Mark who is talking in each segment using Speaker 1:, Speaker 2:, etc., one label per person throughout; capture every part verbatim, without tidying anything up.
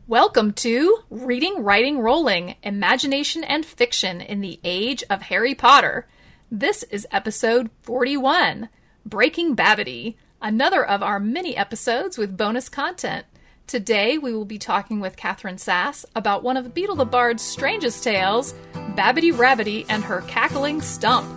Speaker 1: Welcome to Reading, Writing, Rolling, Imagination and Fiction in the Age of Harry Potter. This is episode forty-one, Breaking Babbity, another of our mini episodes with bonus content. Today we will be talking with Catherine Sass about one of Beedle the Bard's strangest tales, Babbity Rabbity and Her Cackling Stump.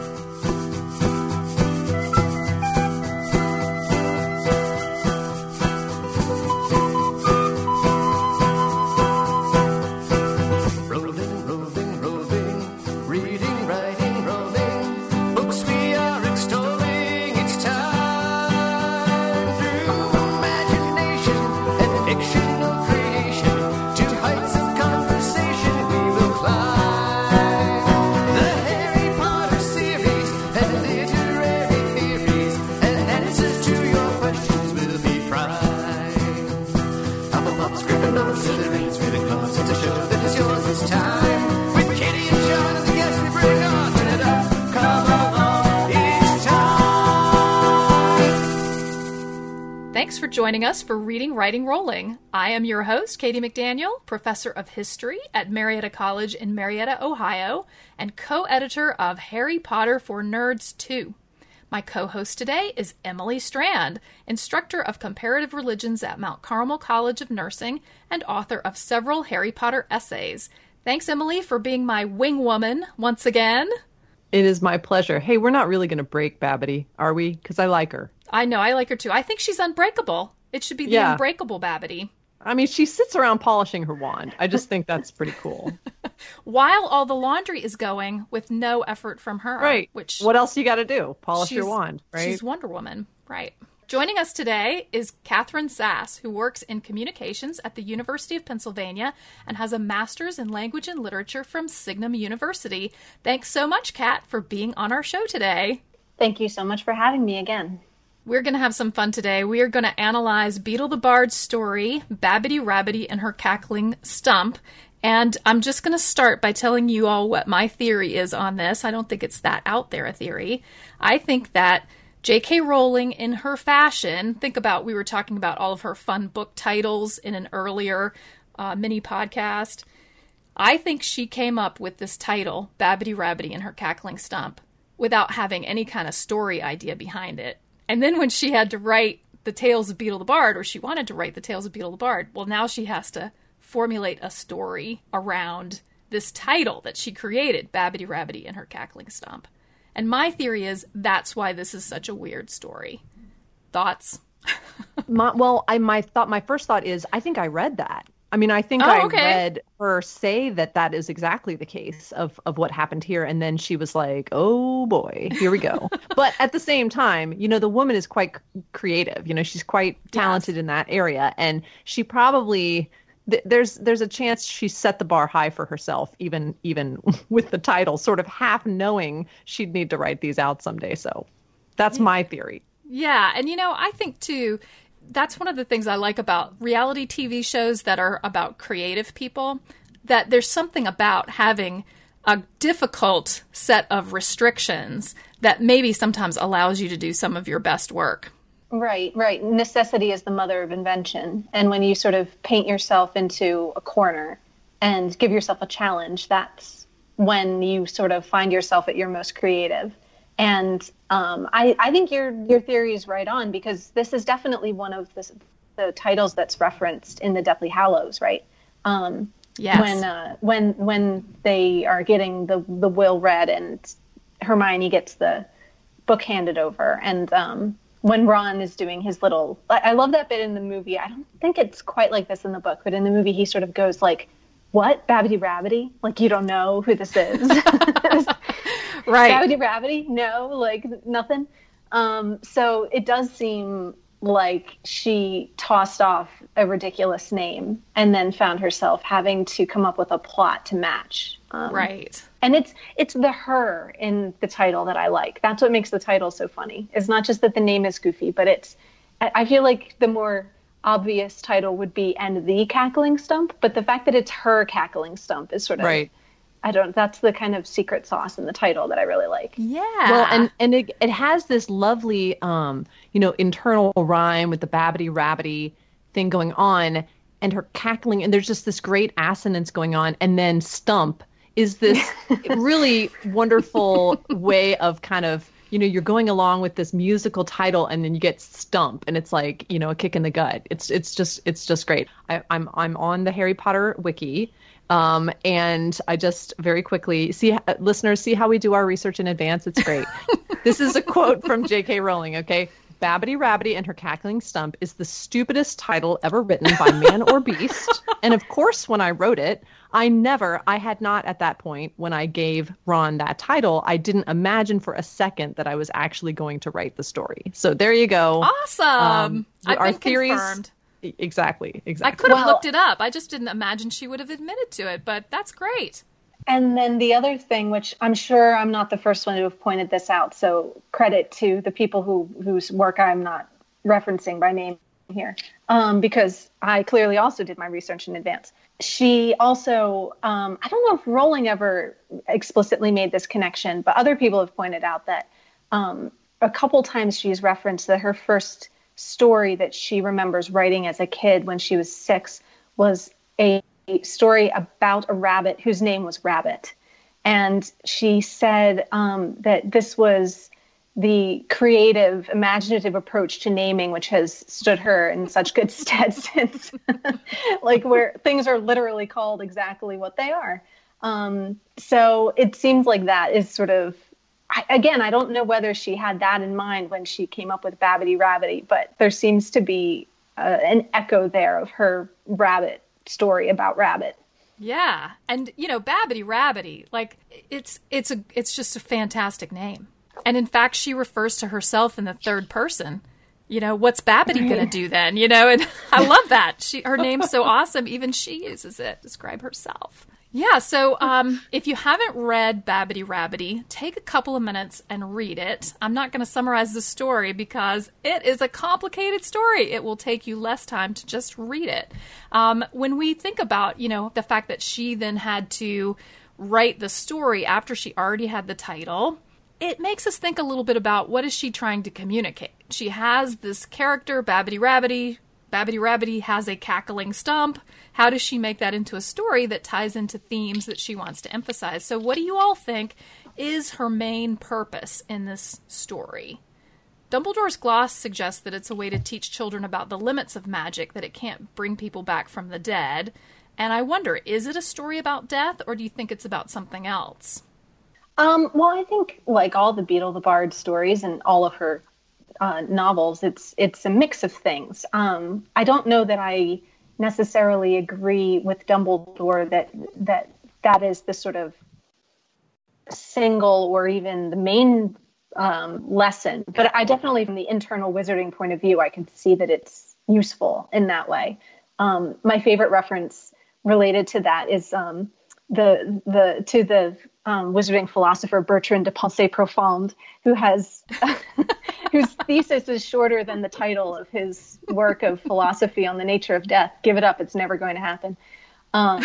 Speaker 1: Thanks for joining us for Reading, Writing, Rolling. I am your host, Katie McDaniel, Professor of History at Marietta College in Marietta, Ohio, and co-editor of Harry Potter for Nerds two. My co-host today is Emily Strand, instructor of comparative religions at Mount Carmel College of Nursing and author of several Harry Potter essays. Thanks, Emily, for being my wing woman once again.
Speaker 2: It is my pleasure. Hey, we're not really going to break Babbity, are we? Because I like her.
Speaker 1: I know, I like her too. I think she's unbreakable. It should be the yeah. unbreakable Babbity.
Speaker 2: I mean, she sits around polishing her wand. I just think that's pretty cool.
Speaker 1: While all the laundry is going with no effort from her.
Speaker 2: Right.
Speaker 1: Which
Speaker 2: what else you got to do? Polish your wand, right?
Speaker 1: She's Wonder Woman. Right. Joining us today is Catherine Sass, who works in communications at the University of Pennsylvania and has a master's in language and literature from Signum University. Thanks so much, Kat, for being on our show today.
Speaker 3: Thank you so much for having me again.
Speaker 1: We're going to have some fun today. We are going to analyze Beedle the Bard's story, Babbity Rabbity and Her Cackling Stump. And I'm just going to start by telling you all what my theory is on this. I don't think it's that out there a theory. I think that J K. Rowling, in her fashion, think about, we were talking about all of her fun book titles in an earlier uh, mini podcast. I think she came up with this title, Babbity Rabbity and Her Cackling Stump, without having any kind of story idea behind it. And then when she had to write the Tales of Beedle the Bard, or she wanted to write the Tales of Beedle the Bard, well, now she has to formulate a story around this title that she created, Babbity Rabbity and Her Cackling Stump. And my theory is that's why this is such a weird story. Thoughts?
Speaker 2: my, well, I my thought my first thought is I think I read that. I mean, I think
Speaker 1: oh,
Speaker 2: I
Speaker 1: okay.
Speaker 2: read her say that that is exactly the case of, of what happened here. And then she was like, oh, boy, here we go. But at the same time, you know, the woman is quite creative. You know, she's quite talented yes. in that area. And she probably th- there's there's a chance she set the bar high for herself, even even with the title, sort of half knowing she'd need to write these out someday. So that's my theory.
Speaker 1: Yeah. And, you know, I think, too, that's one of the things I like about reality T V shows that are about creative people, that there's something about having a difficult set of restrictions that maybe sometimes allows you to do some of your best work.
Speaker 3: Right, right. Necessity is the mother of invention. And when you sort of paint yourself into a corner and give yourself a challenge, that's when you sort of find yourself at your most creative. And um, I, I think your your theory is right on, because this is definitely one of the, the titles that's referenced in the Deathly Hallows, right? Um,
Speaker 1: yes.
Speaker 3: When uh, when when they are getting the, the will read and Hermione gets the book handed over, and um, when Ron is doing his little, I, I love that bit in the movie. I don't think it's quite like this in the book, but in the movie he sort of goes like, "What, Babbity Rabbity? Like you don't know who this is."
Speaker 1: Right.
Speaker 3: Babbity Rabbity? No, like nothing. Um, so it does seem like she tossed off a ridiculous name and then found herself having to come up with a plot to match. Um,
Speaker 1: right.
Speaker 3: And it's it's the her in the title that I like. That's what makes the title so funny. It's not just that the name is goofy, but it's, I feel like the more obvious title would be And the Cackling Stump, but the fact that it's Her Cackling Stump is sort of
Speaker 2: right.
Speaker 3: I don't, that's the kind of secret sauce in the title that I really like.
Speaker 1: Yeah.
Speaker 2: Well, and, and it, it has this lovely, um, you know, internal rhyme with the babbity rabbity thing going on. and her cackling, and there's just this great assonance going on. And then Stump is this really wonderful way of kind of, you know, you're going along with this musical title and then you get Stump and it's like, you know, a kick in the gut. It's it's just it's just great. I, I'm I'm on the Harry Potter wiki. Um, and I just very quickly see uh, listeners, see how we do our research in advance. It's great. This is a quote from J K. Rowling. OK, Babbity Rabbity and Her Cackling Stump is the stupidest title ever written by man or beast. And of course, when I wrote it, I never, I had not at that point when I gave Ron that title, I didn't imagine for a second that I was actually going to write the story. So there you go.
Speaker 1: Awesome. Um, I've
Speaker 2: our
Speaker 1: been
Speaker 2: theories,
Speaker 1: confirmed.
Speaker 2: Exactly. Exactly.
Speaker 1: I could have
Speaker 3: Well,
Speaker 1: looked it up. I just didn't imagine she would have admitted to it, but that's great.
Speaker 3: And then the other thing, which I'm sure I'm not the first one to have pointed this out, so credit to the people who whose work I'm not referencing by name here, um, because I clearly also did my research in advance. She also, um, I don't know if Rowling ever explicitly made this connection, but other people have pointed out that um, a couple times she's referenced that her first story that she remembers writing as a kid when she was six was a story about a rabbit whose name was Rabbit. And she said um, that this was the creative, imaginative approach to naming, which has stood her in such good stead since, like where things are literally called exactly what they are. Um, so it seems like that is sort of, I, again, I don't know whether she had that in mind when she came up with Babbity Rabbity, but there seems to be uh, an echo there of her rabbit story about Rabbit.
Speaker 1: Yeah. And, you know, Babbity Rabbity, like it's, it's a, it's just a fantastic name. And in fact, she refers to herself in the third person. You know, what's Babbity going to do then? You know, and I love that. She, her name's so awesome. Even she uses it to describe herself. Yeah. So um, if you haven't read Babbity Rabbity, take a couple of minutes and read it. I'm not going to summarize the story because it is a complicated story. It will take you less time to just read it. Um, when we think about, you know, the fact that she then had to write the story after she already had the title, it makes us think a little bit about what is she trying to communicate. She has this character, Babbity Rabbity. Babbity Rabbity has a cackling stump. How does she make that into a story that ties into themes that she wants to emphasize? So what do you all think is her main purpose in this story? Dumbledore's gloss suggests that it's a way to teach children about the limits of magic, that it can't bring people back from the dead. And I wonder, is it a story about death, or do you think it's about something else?
Speaker 3: Um, well, I think like all the Beetle the Bard stories and all of her uh, novels, it's it's a mix of things. Um, I don't know that I necessarily agree with Dumbledore that that that is the sort of single or even the main um, lesson. But I definitely, from the internal wizarding point of view, I can see that it's useful in that way. Um, my favorite reference related to that is um, the the to the um, wizarding philosopher Bertrand de Pensée Profonde, who has whose thesis is shorter than the title of his work of philosophy on the nature of death. Give it up; it's never going to happen. Um,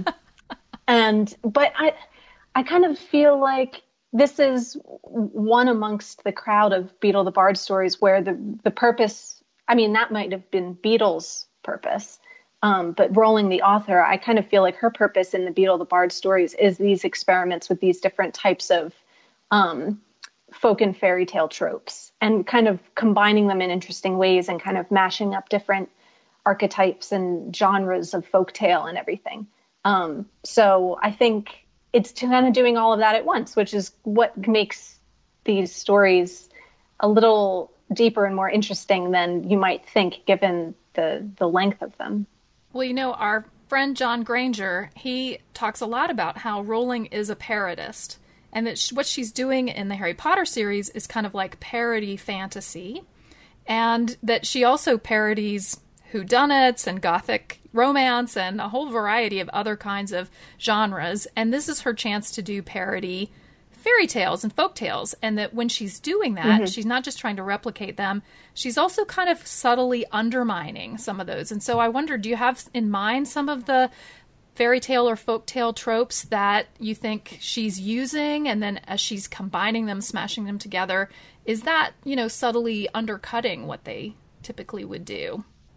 Speaker 3: and but I I kind of feel like this is one amongst the crowd of Beetle the Bard stories where the the purpose. I mean, that might have been Beetle's purpose. Um, but Rowling, the author, I kind of feel like her purpose in the Beetle the Bard stories is these experiments with these different types of um, folk and fairy tale tropes and kind of combining them in interesting ways and kind of mashing up different archetypes and genres of folktale and everything. Um, so I think it's kind of doing all of that at once, which is what makes these stories a little deeper and more interesting than you might think given the, the length of them.
Speaker 1: Well, you know, our friend John Granger, he talks a lot about how Rowling is a parodist, and that sh- what she's doing in the Harry Potter series is kind of like parody fantasy, and that she also parodies whodunits and gothic romance and a whole variety of other kinds of genres, and this is her chance to do parody fairy tales and folk tales, and that when she's doing that, mm-hmm. she's not just trying to replicate them, she's also kind of subtly undermining some of those. And so I wonder, do you have in mind some of the fairy tale or folk tale tropes that you think she's using, and then as she's combining them, smashing them together, is that, you know, subtly undercutting what they typically would do?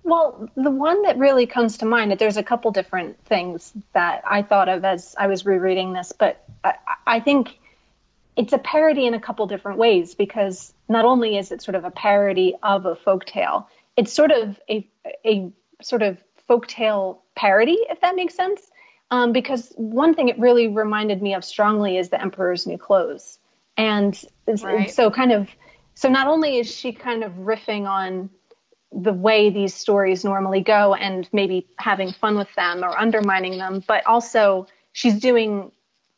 Speaker 3: Well, the one that really comes to mind, there's a couple different things that I thought of as I was rereading this, but I, I think it's a parody in a couple different ways, because not only is it sort of a parody of a folktale, it's sort of a, a sort of folktale parody, if that makes sense. Um, because one thing it really reminded me of strongly is The Emperor's New Clothes. And right. so kind of, so not only is she kind of riffing on the way these stories normally go and maybe having fun with them or undermining them, but also she's doing,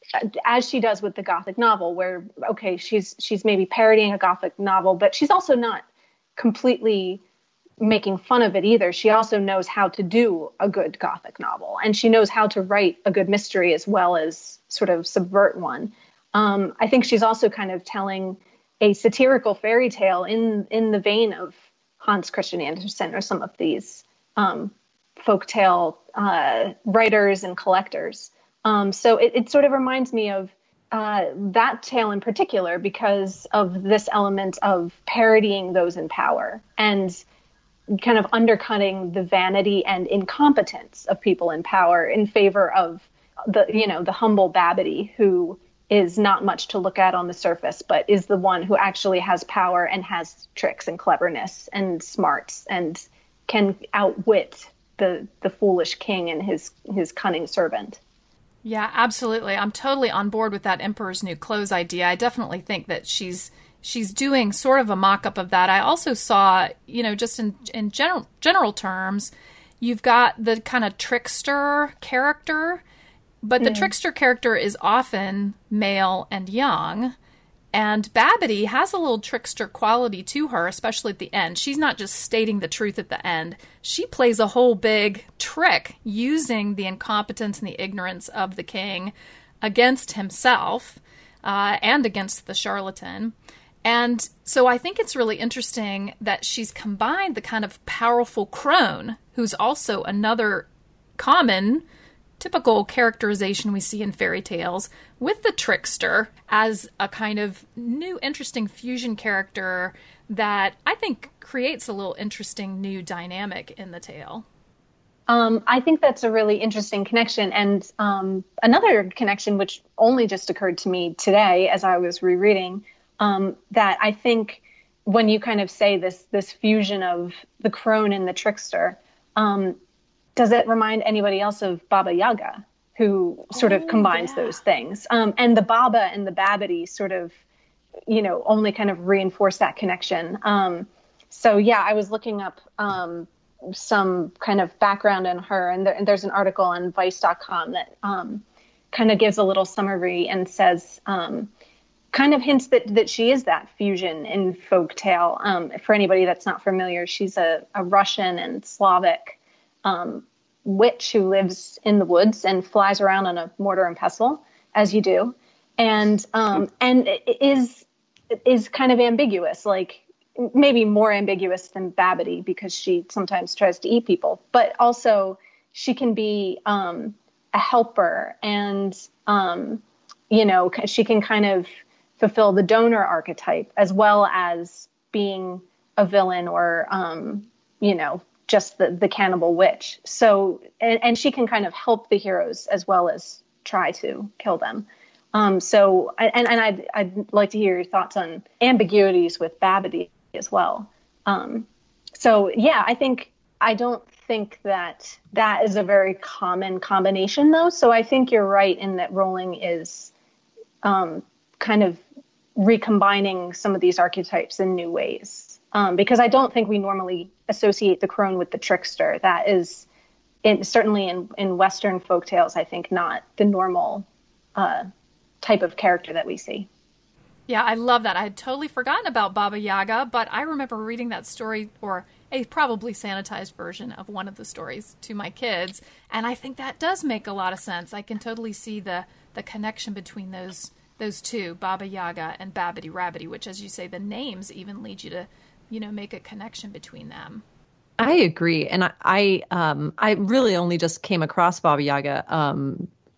Speaker 3: as she does with the Gothic novel, where, okay, she's she's maybe parodying a Gothic novel, but she's also not completely making fun of it either. She also knows how to do a good Gothic novel, and she knows how to write a good mystery as well as sort of subvert one. Um, I think she's also kind of telling a satirical fairy tale in in the vein of Hans Christian Andersen or some of these um, folktale uh, writers and collectors. Um, so it, it sort of reminds me of uh, that tale in particular because of this element of parodying those in power and kind of undercutting the vanity and incompetence of people in power in favor of the, you know, the humble Babbity, who is not much to look at on the surface, but is the one who actually has power and has tricks and cleverness and smarts and can outwit the the foolish king and his his cunning servant.
Speaker 1: Yeah, absolutely. I'm totally on board with that Emperor's New Clothes idea. I definitely think that she's she's doing sort of a mock-up of that. I also saw, you know, just in in general general terms, you've got the kind of trickster character. But the mm. trickster character is often male and young, and Babbity has a little trickster quality to her, especially at the end. She's not just stating the truth at the end. She plays a whole big trick using the incompetence and the ignorance of the king against himself uh, and against the charlatan. And so I think it's really interesting that she's combined the kind of powerful crone, who's also another common typical characterization we see in fairy tales, with the trickster as a kind of new, interesting fusion character that I think creates a little interesting new dynamic in the tale.
Speaker 3: Um, I think that's a really interesting connection. And um, another connection, which only just occurred to me today as I was rereading, um, that I think when you kind of say this, this fusion of the crone and the trickster, um, does it remind anybody else of Baba Yaga, who sort of oh, combines yeah. those things? Um, and the Baba and the Babbity sort of, you know, only kind of reinforce that connection. Um, so, yeah, I was looking up um, some kind of background on her, and, there, and there's an article on vice dot com that um, kind of gives a little summary and says, um, kind of hints that, that she is that fusion in folktale. Um, for anybody that's not familiar, she's a, a Russian and Slavic Um, witch who lives in the woods and flies around on a mortar and pestle, as you do, and um, and is is kind of ambiguous, like maybe more ambiguous than Babbity because she sometimes tries to eat people, but also she can be um, a helper, and um, you know, she can kind of fulfill the donor archetype as well as being a villain or um, you know. just the, the cannibal witch. So, and, and she can kind of help the heroes as well as try to kill them. Um, so, and, and I'd, I'd like to hear your thoughts on ambiguities with Babbity as well. Um, so yeah, I think, I don't think that that is a very common combination though. So I think you're right in that Rowling is um, kind of recombining some of these archetypes in new ways. Um, because I don't think we normally associate the crone with the trickster. That is, in, certainly in, in Western folktales, I think not the normal uh, type of character that we see.
Speaker 1: Yeah, I love that. I had totally forgotten about Baba Yaga, but I remember reading that story, or a probably sanitized version of one of the stories, to my kids, and I think that does make a lot of sense. I can totally see the, the connection between those those two, Baba Yaga and Babbity Rabbity, which, as you say, the names even lead you to, you know, make a connection between them.
Speaker 2: I agree. And I, I, um, I really only just came across Baba Yaga, um,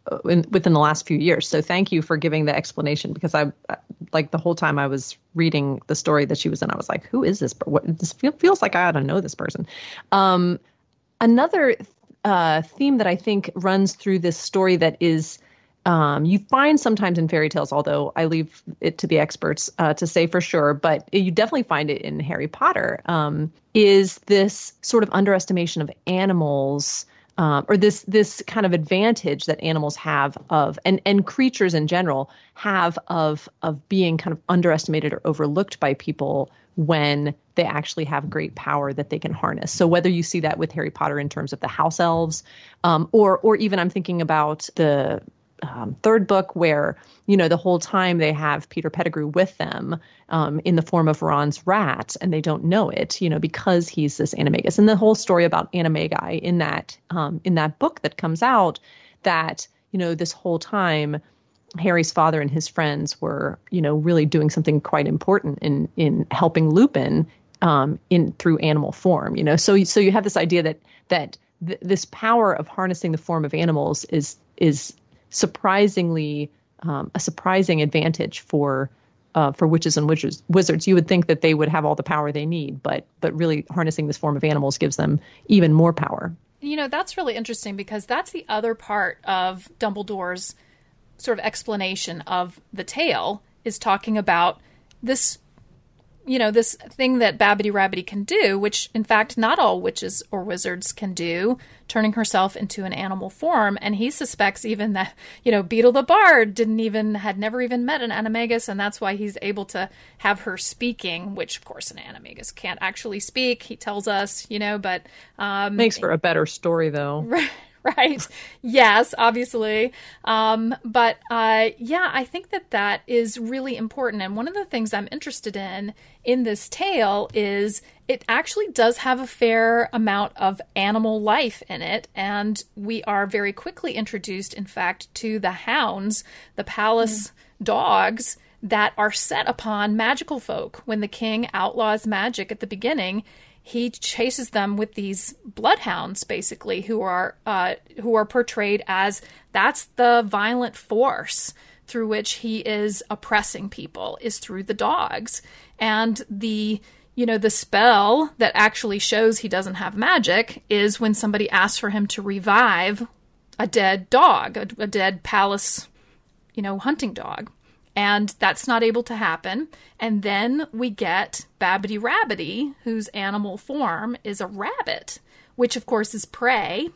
Speaker 2: in, within the last few years. So thank you for giving the explanation, because I, like the whole time I was reading the story that she was in, I was like, who is this? What, this feel, feels like I ought to know this person. Um, another uh, theme that I think runs through this story that is Um, you find sometimes in fairy tales, although I leave it to the experts uh, to say for sure, but you definitely find it in Harry Potter, um, is this sort of underestimation of animals, um, or this this kind of advantage that animals have of, and, and creatures in general have of of being kind of underestimated or overlooked by people when they actually have great power that they can harness. So whether you see that with Harry Potter in terms of the house elves, um, or or even I'm thinking about the Um, third book where, you know, the whole time they have Peter Pettigrew with them um, in the form of Ron's rat, and they don't know it, you know, because he's this animagus. And the whole story about animagi in that um, in that book that comes out, that, you know, this whole time Harry's father and his friends were, you know, really doing something quite important in in helping Lupin um, in through animal form, you know. So so you have this idea that that th- this power of harnessing the form of animals is is surprisingly um, a surprising advantage for uh, for witches and wizards. Wizards, you would think that they would have all the power they need, but but really harnessing this form of animals gives them even more power.
Speaker 1: You know, that's really interesting, because that's the other part of Dumbledore's sort of explanation of the tale, is talking about this, you know, this thing that Babbity Rabbity can do, which in fact not all witches or wizards can do, turning herself into an animal form. And he suspects even that, you know, Beetle the Bard didn't even, had never even met an animagus, and that's why he's able to have her speaking, which of course an animagus can't actually speak, he tells us, you know, but... Um,
Speaker 2: Makes for a better story, though.
Speaker 1: Right. Yes, obviously. Um, but uh, yeah, I think that that is really important. And one of the things I'm interested in in this tale is it actually does have a fair amount of animal life in it. And we are very quickly introduced, in fact, to the hounds, the palace mm. dogs that are set upon magical folk. When the king outlaws magic at the beginning, he chases them with these bloodhounds, basically, who are uh, who are portrayed as, that's the violent force through which he is oppressing people, is through the dogs. And the, you know, the spell that actually shows he doesn't have magic is when somebody asks for him to revive a dead dog, a, a dead palace, you know, hunting dog. And that's not able to happen. And then we get Babbity Rabbity, whose animal form is a rabbit, which of course is prey.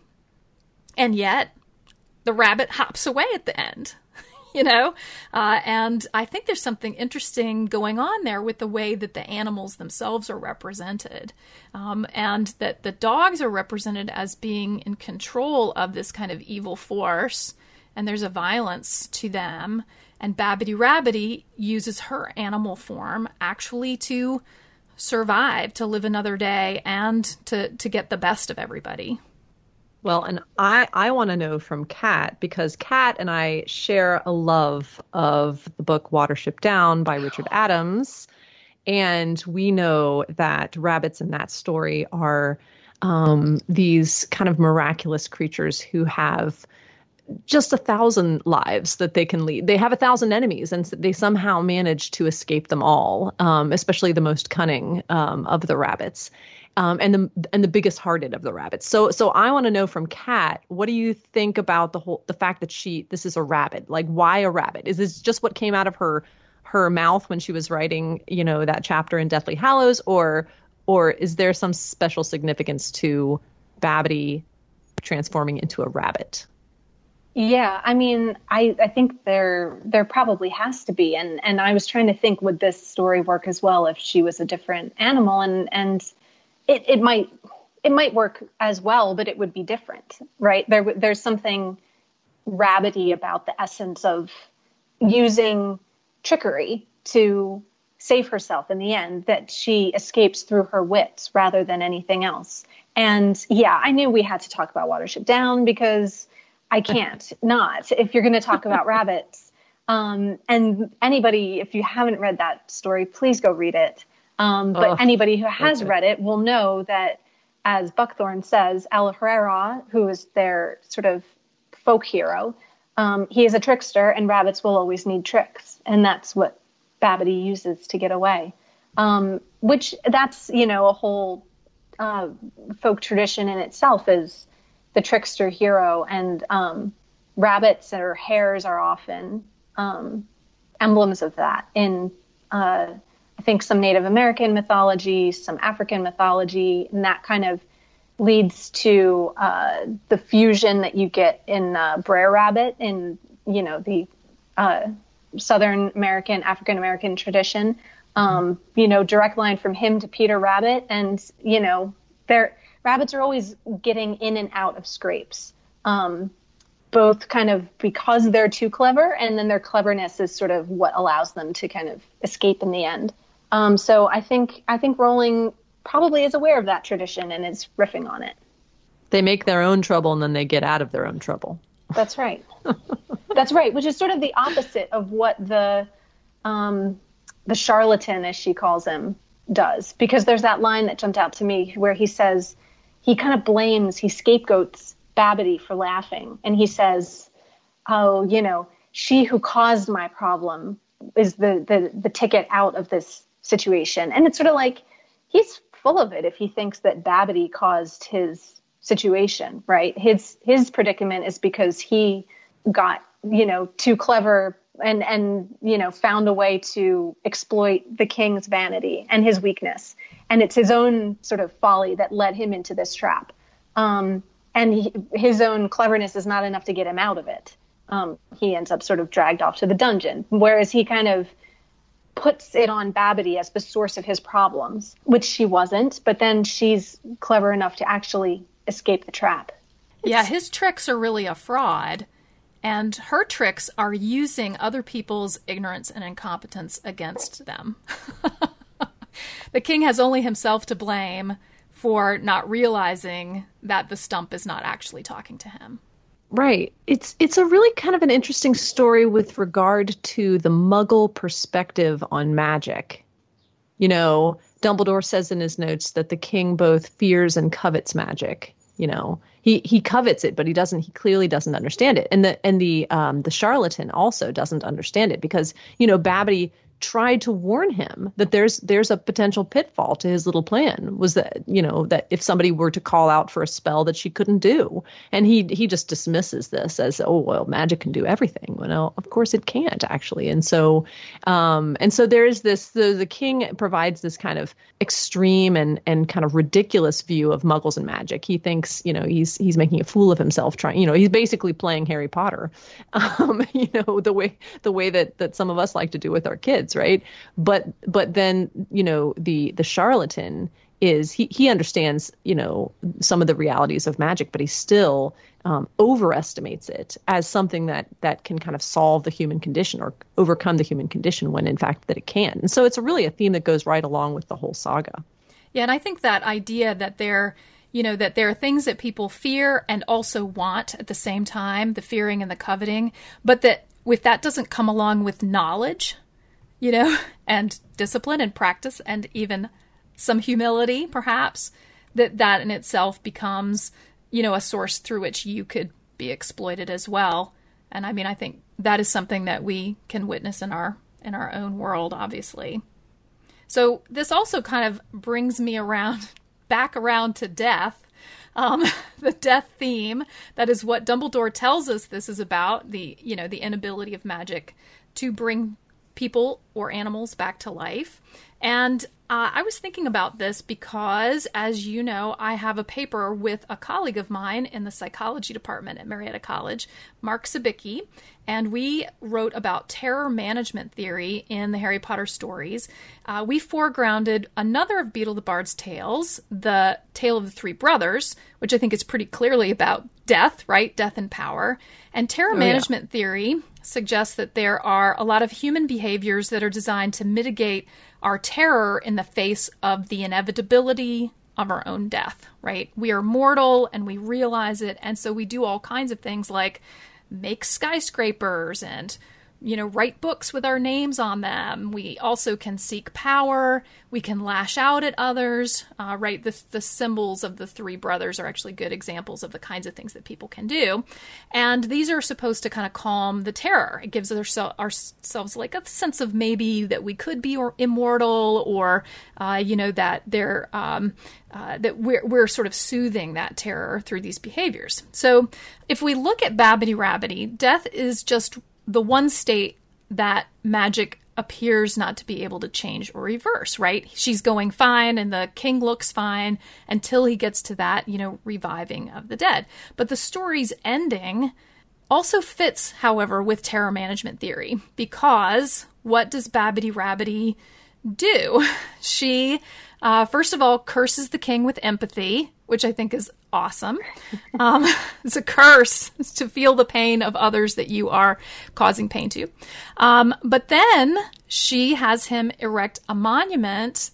Speaker 1: And yet the rabbit hops away at the end, you know? Uh, and I think there's something interesting going on there with the way that the animals themselves are represented. Um, and that the dogs are represented as being in control of this kind of evil force. And there's a violence to them. And Babbity Rabbity uses her animal form actually to survive, to live another day, and to, to get the best of everybody.
Speaker 2: Well, and I, I want to know from Kat, because Kat and I share a love of the book Watership Down by Richard Adams. And we know that rabbits in that story are um, these kind of miraculous creatures who have just a thousand lives that they can lead. They have a thousand enemies, and they somehow manage to escape them all, um, especially the most cunning um, of the rabbits, um, and the and the biggest hearted of the rabbits. So, so I want to know from Kat, what do you think about the whole the fact that she this is a rabbit? Like, why a rabbit? Is this just what came out of her her mouth when she was writing, you know, that chapter in Deathly Hallows, or or is there some special significance to Babbity transforming into a rabbit?
Speaker 3: Yeah, I mean, I, I think there there probably has to be, and and I was trying to think, would this story work as well if she was a different animal, and and it, it might it might work as well, but it would be different, right? There there's something rabbity about the essence of using trickery to save herself in the end, that she escapes through her wits rather than anything else. And yeah, I knew we had to talk about Watership Down because I can't not, if you're going to talk about rabbits. Um, and anybody, if you haven't read that story, please go read it. Um, but oh, anybody who has okay. read it will know that, as Buckthorn says, Al Herrera, who is their sort of folk hero, Um, he is a trickster, and rabbits will always need tricks, and that's what Babbity uses to get away. Um, which that's, you know, a whole uh, folk tradition in itself, is the trickster hero, and um, rabbits or hares are often um, emblems of that in, uh, I think, some Native American mythology, some African mythology, and that kind of leads to uh, the fusion that you get in uh, Brer Rabbit in, you know, the uh, Southern American, African American tradition. Um, you know, direct line from him to Peter Rabbit, and you know, they're rabbits are always getting in and out of scrapes, um, both kind of because they're too clever, and then their cleverness is sort of what allows them to kind of escape in the end. Um, so I think I think Rowling probably is aware of that tradition and is riffing on it.
Speaker 2: They make their own trouble and then they get out of their own trouble.
Speaker 3: That's right. That's right, which is sort of the opposite of what the um, the charlatan, as she calls him, does. Because there's that line that jumped out to me where he says, he kind of blames, he scapegoats Babbity for laughing. And he says, oh, you know, she who caused my problem is the, the, the ticket out of this situation. And it's sort of like, he's full of it if he thinks that Babbity caused his situation, right? His his predicament is because he got, you know, too clever and, and, you know, found a way to exploit the king's vanity and his weakness. And it's his own sort of folly that led him into this trap. Um, and he, his own cleverness is not enough to get him out of it. Um, he ends up sort of dragged off to the dungeon, whereas he kind of puts it on Babbity as the source of his problems, which she wasn't, but then she's clever enough to actually escape the trap.
Speaker 1: Yeah, his tricks are really a fraud. And her tricks are using other people's ignorance and incompetence against them. The king has only himself to blame for not realizing that the stump is not actually talking to him.
Speaker 2: Right. It's it's a really kind of an interesting story with regard to the Muggle perspective on magic. You know, Dumbledore says in his notes that the king both fears and covets magic. You know, he, he covets it, but he doesn't, he clearly doesn't understand it. And the, and the, um, the charlatan also doesn't understand it because, you know, Babbity tried to warn him that there's, there's a potential pitfall to his little plan, was that, you know, that if somebody were to call out for a spell that she couldn't do. And he, he just dismisses this as, oh, well, magic can do everything. Well, of course it can't actually. And so, um, and so there is this, the, the king provides this kind of extreme and, and kind of ridiculous view of Muggles and magic. He thinks, you know, he's, he's making a fool of himself trying, you know, he's basically playing Harry Potter, um, you know, the way, the way that, that some of us like to do with our kids. Right. But but then, you know, the the charlatan is he, he understands, you know, some of the realities of magic, but he still um, overestimates it as something that that can kind of solve the human condition or overcome the human condition when, in fact, that it can. And so it's really a theme that goes right along with the whole saga.
Speaker 1: Yeah. And I think that idea that there, you know, that there are things that people fear and also want at the same time, the fearing and the coveting, but that if that doesn't come along with knowledge, you know, and discipline and practice and even some humility, perhaps, that that in itself becomes, you know, a source through which you could be exploited as well. And I mean, I think that is something that we can witness in our in our own world, obviously. So this also kind of brings me around, back around to death. Um, the death theme, that is what Dumbledore tells us this is about, the, you know, the inability of magic to bring people or animals back to life. And uh, I was thinking about this because, as you know, I have a paper with a colleague of mine in the psychology department at Marietta College, Mark Sabicki, and we wrote about terror management theory in the Harry Potter stories. Uh, we foregrounded another of Beedle the Bard's tales, the Tale of the Three Brothers, which I think is pretty clearly about death, right? Death and power. And terror oh, management yeah. theory suggests that there are a lot of human behaviors that are designed to mitigate our terror in the face of the inevitability of our own death, right? We are mortal and we realize it. And so we do all kinds of things like make skyscrapers and you know, write books with our names on them. We also can seek power. We can lash out at others, uh, right? The, the symbols of the three brothers are actually good examples of the kinds of things that people can do. And these are supposed to kind of calm the terror. It gives ourse- ourselves like a sense of maybe that we could be or immortal, or, uh, you know, that they're, um, uh, that we're, we're sort of soothing that terror through these behaviors. So if we look at Babidi Rabbidi, death is just the one state that magic appears not to be able to change or reverse, right? She's going fine and the king looks fine until he gets to that, you know, reviving of the dead. But the story's ending also fits, however, with terror management theory, because what does Babidi Rabbidi do? She, uh, first of all, curses the king with empathy, which I think is awesome. Um, it's a curse to feel the pain of others that you are causing pain to. Um, but then she has him erect a monument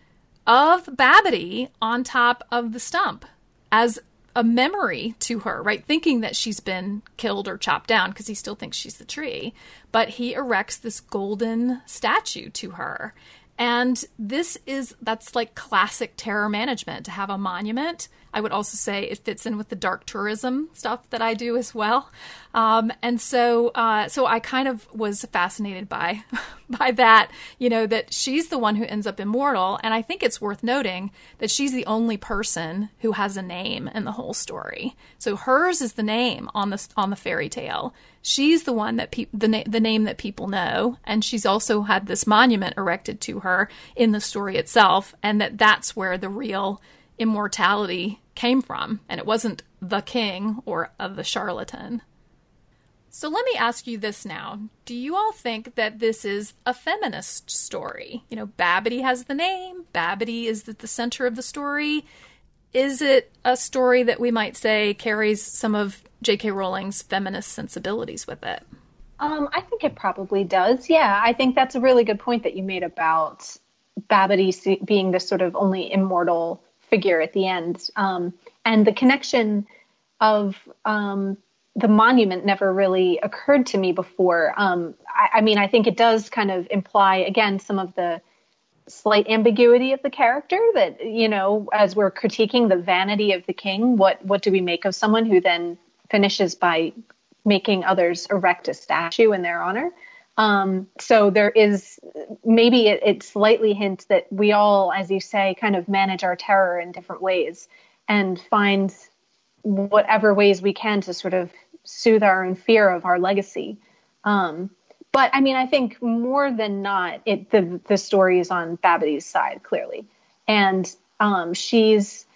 Speaker 1: of Babidi on top of the stump as a memory to her, right? Thinking that she's been killed or chopped down because he still thinks she's the tree. But he erects this golden statue to her. And this is, that's like classic terror management, to have a monument. I would also say it fits in with the dark tourism stuff that I do as well. Um, and so, uh, so I kind of was fascinated by, by that, you know, that she's the one who ends up immortal. And I think it's worth noting that she's the only person who has a name in the whole story. So hers is the name on the, on the fairy tale. She's the one that pe- the, na- the name that people know. And she's also had this monument erected to her in the story itself. And that that's where the real immortality came from, and it wasn't the king or uh, the charlatan. So let me ask you this now. Do you all think that this is a feminist story? You know, Babidi has the name. Babidi is at the center of the story. Is it a story that we might say carries some of J K. Rowling's feminist sensibilities with it?
Speaker 3: Um, I think it probably does. Yeah, I think that's a really good point that you made about Babidi being this sort of only immortal figure at the end. Um, and the connection of um, the monument never really occurred to me before. Um, I, I mean, I think it does kind of imply, again, some of the slight ambiguity of the character that, you know, as we're critiquing the vanity of the king, what, what do we make of someone who then finishes by making others erect a statue in their honor? Um, so there is, maybe it, it slightly hints that we all, as you say, kind of manage our terror in different ways and find whatever ways we can to sort of soothe our own fear of our legacy. Um, but I mean, I think more than not, it, the, the story is on Babidi's side, clearly. And um, she's,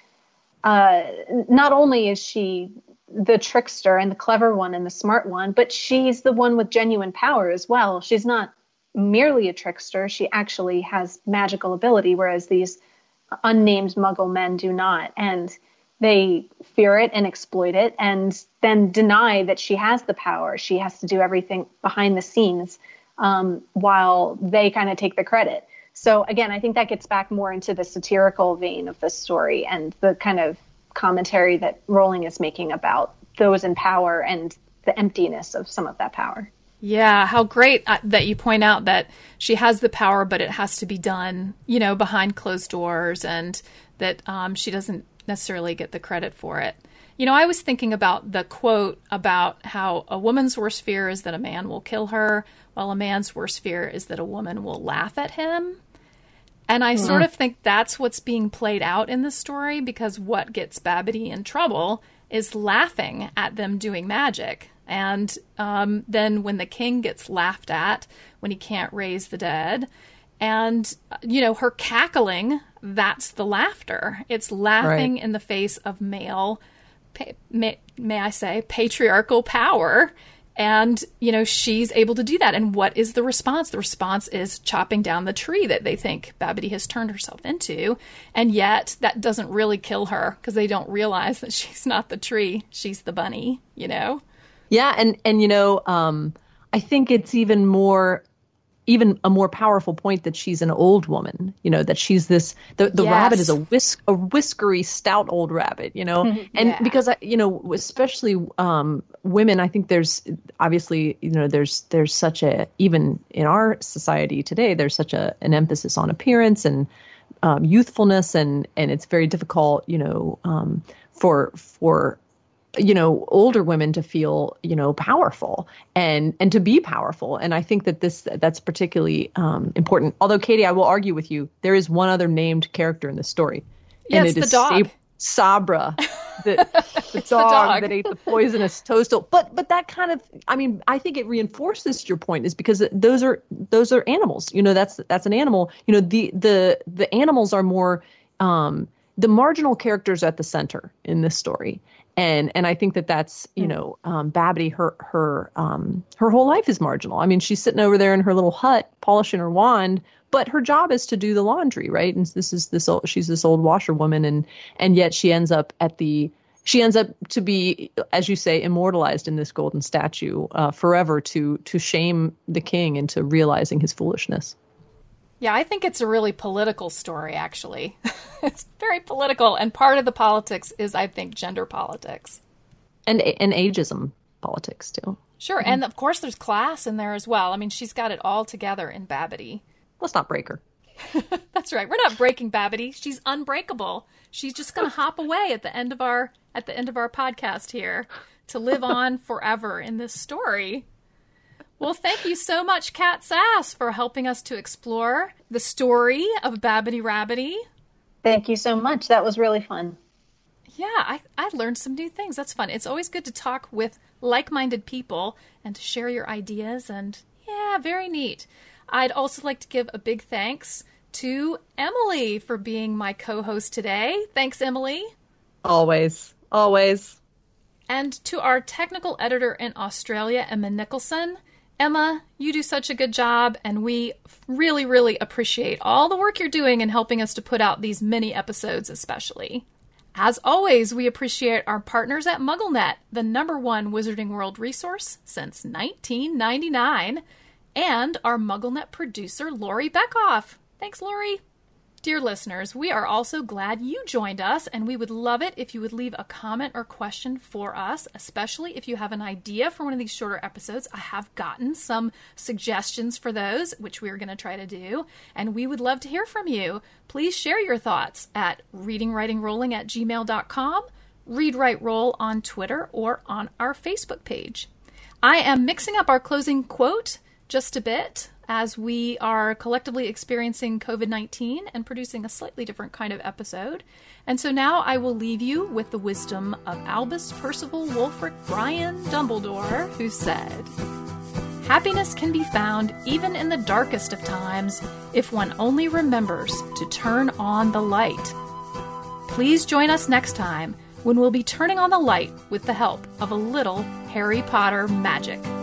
Speaker 3: uh, not only is she the trickster and the clever one and the smart one, but she's the one with genuine power as well. She's not merely a trickster. She actually has magical ability, whereas these unnamed Muggle men do not. And they fear it and exploit it and then deny that she has the power. She has to do everything behind the scenes um, while they kind of take the credit. So again, I think that gets back more into the satirical vein of the story and the kind of commentary that Rowling is making about those in power and the emptiness of some of that power.
Speaker 1: Yeah, how great uh, that you point out that she has the power, but it has to be done, you know, behind closed doors, and that um, she doesn't necessarily get the credit for it. You know, I was thinking about the quote about how a woman's worst fear is that a man will kill her, while a man's worst fear is that a woman will laugh at him. And I mm. sort of think that's what's being played out in the story, because what gets Babidi in trouble is laughing at them doing magic. And um, then when the king gets laughed at, when he can't raise the dead, and, you know, her cackling, that's the laughter. It's laughing right in the face of male, pa- may, may I say, patriarchal power. And, you know, she's able to do that. And what is the response? The response is chopping down the tree that they think Babidi has turned herself into. And yet that doesn't really kill her, because they don't realize that she's not the tree. She's the bunny, you know?
Speaker 2: Yeah. And, and you know, um, I think it's even more, even a more powerful point that she's an old woman, you know, that she's this, the, the
Speaker 1: Yes.
Speaker 2: rabbit is a whisk, a whiskery, stout old rabbit, you know, and
Speaker 1: Yeah.
Speaker 2: because, I, you know, especially um, women, I think there's obviously, you know, there's, there's such a, even in our society today, there's such a, an emphasis on appearance and um, youthfulness, and, and it's very difficult, you know, um, for, for, you know, older women to feel, you know, powerful and, and to be powerful. And I think that this, that's particularly um, important. Although, Katie, I will argue with you, there is one other named character in this story.
Speaker 1: Yes,
Speaker 2: and it
Speaker 1: the
Speaker 2: is
Speaker 1: dog.
Speaker 2: Sab- Sabra, the, the,
Speaker 1: It's the
Speaker 2: dog
Speaker 1: dog.
Speaker 2: that ate the poisonous toadstool. But, but that kind of, I mean, I think it reinforces your point, is because those are, those are animals, you know, that's, that's an animal, you know, the, the, the animals are more, um, the marginal characters at the center in this story. And and I think that that's, you know, um, Babbity, her her um, her whole life is marginal. I mean, she's sitting over there in her little hut polishing her wand, but her job is to do the laundry, right? And this is this old, she's this old washerwoman, and and yet she ends up at the she ends up to be, as you say, immortalized in this golden statue uh, forever to to shame the king into realizing his foolishness.
Speaker 1: Yeah, I think it's a really political story, actually. It's very political, and part of the politics is, I think, gender politics.
Speaker 2: And and ageism politics, too.
Speaker 1: Sure, and of course there's class in there as well. I mean, she's got it all together in Babbity.
Speaker 2: Let's not break her.
Speaker 1: That's right. We're not breaking Babbity. She's unbreakable. She's just going to hop away at the end of our at the end of our podcast here to live on forever in this story. Well, thank you so much, Kat Sass, for helping us to explore the story of Babbity Rabbity.
Speaker 3: Thank you so much. That was really fun.
Speaker 1: Yeah, I, I learned some new things. That's fun. It's always good to talk with like-minded people and to share your ideas. And yeah, very neat. I'd also like to give a big thanks to Emily for being my co-host today. Thanks, Emily.
Speaker 2: Always, always.
Speaker 1: And to our technical editor in Australia, Emma Nicholson. Emma, you do such a good job, and we really, really appreciate all the work you're doing in helping us to put out these mini episodes especially. As always, we appreciate our partners at MuggleNet, the number one Wizarding World resource since nineteen ninety-nine, and our MuggleNet producer, Lori Beckoff. Thanks, Lori. Dear listeners, we are also glad you joined us, and we would love it if you would leave a comment or question for us, especially if you have an idea for one of these shorter episodes. I have gotten some suggestions for those, which we are going to try to do, and we would love to hear from you. Please share your thoughts at readingwritingrolling at gmail dot com, readwriteroll on Twitter, or on our Facebook page. I am mixing up our closing quote just a bit, as we are collectively experiencing covid nineteen and producing a slightly different kind of episode. And so now I will leave you with the wisdom of Albus Percival Wulfric Brian Dumbledore, who said, "Happiness can be found even in the darkest of times if one only remembers to turn on the light." Please join us next time when we'll be turning on the light with the help of a little Harry Potter magic.